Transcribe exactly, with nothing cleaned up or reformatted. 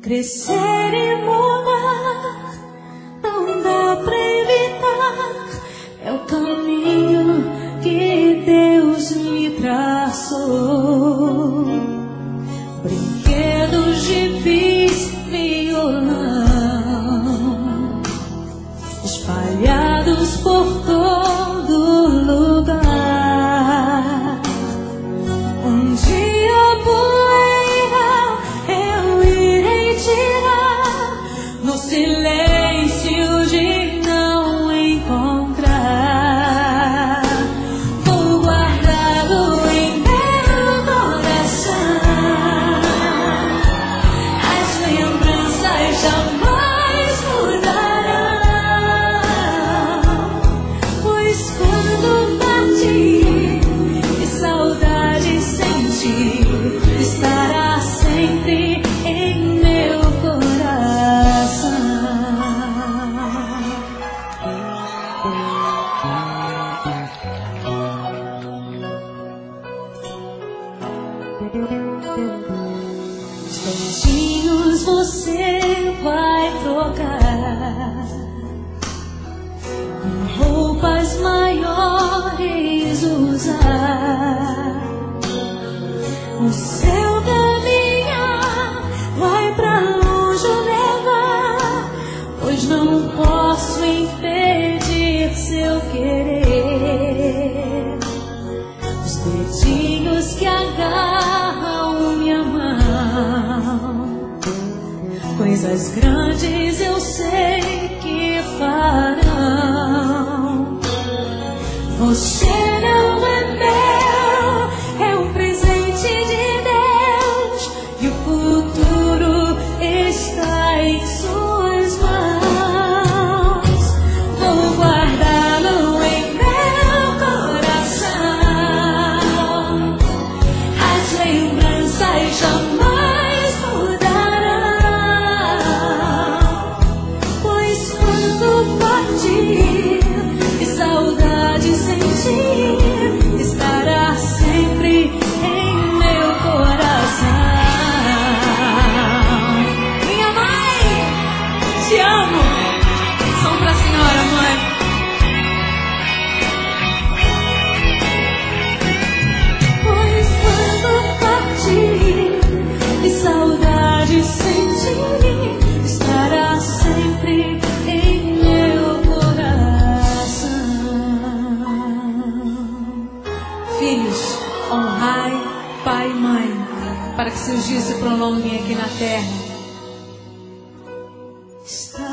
Crescer e mudar não dá pra evitar, é o caminho que Deus me traçou. Brinquedos, gibis, violão espalhados por todo lugar. Um dia a poeira eu irei tirar no silêncio de não encontrar. Vou guardá-lo em meu coração. As lembranças jamais mudarão, pois quando partir e saudade sentir, estará sempre em meu coração. Os beijinhos você vai trocar com roupas maiores usar. O seu caminhar vai pra longe levar, pois não posso impedir seu querer. Os dedinhos que agarram minha mão, coisas grandes eu sei que farão. Você não é meu, é um presente de Deus, e o futuro está em suas mãos. Vou guardá-lo em meu coração. As lembranças jamais mudarão, pois quando partir e saudade sentir, estará sempre em meu coração. Minha mãe, te amo. Som pra senhora, mãe. Pois quando partir e saudade sentir, estará sempre em meu coração. Filhos, honrai pai e mãe, para que seus dias se prolonguem aqui na terra. Está